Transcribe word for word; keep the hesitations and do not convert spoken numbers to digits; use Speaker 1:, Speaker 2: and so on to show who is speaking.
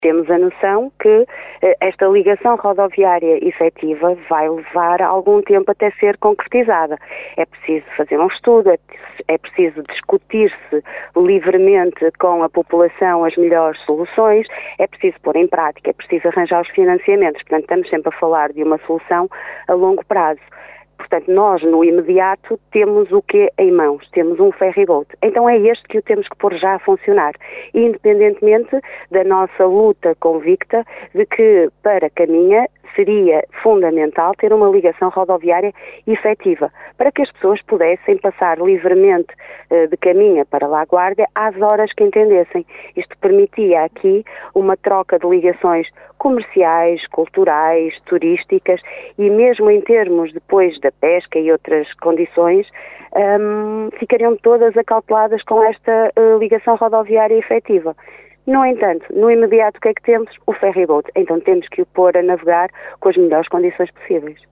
Speaker 1: Temos a noção que eh, esta ligação rodoviária efetiva vai levar algum tempo até ser concretizada. É preciso fazer um estudo, é, é preciso discutir-se livremente com a população as melhores soluções, é preciso pôr em prática, é preciso arranjar os financiamentos. Portanto, estamos sempre a falar de uma solução a longo prazo. Portanto, nós, no imediato, temos o quê em mãos? Temos um ferryboat. Então é este que o temos que pôr já a funcionar, independentemente da nossa luta convicta de que, para Caminha, seria fundamental ter uma ligação rodoviária efetiva, para que as pessoas pudessem passar livremente uh, de Caminha para La Guardia às horas que entendessem. Isto permitia aqui uma troca de ligações comerciais, culturais, turísticas e mesmo em termos depois da pesca e outras condições, um, ficariam todas acauteladas com esta uh, ligação rodoviária efetiva. No entanto, no imediato o que é que temos? O ferryboat. Então temos que o pôr a navegar com as melhores condições possíveis.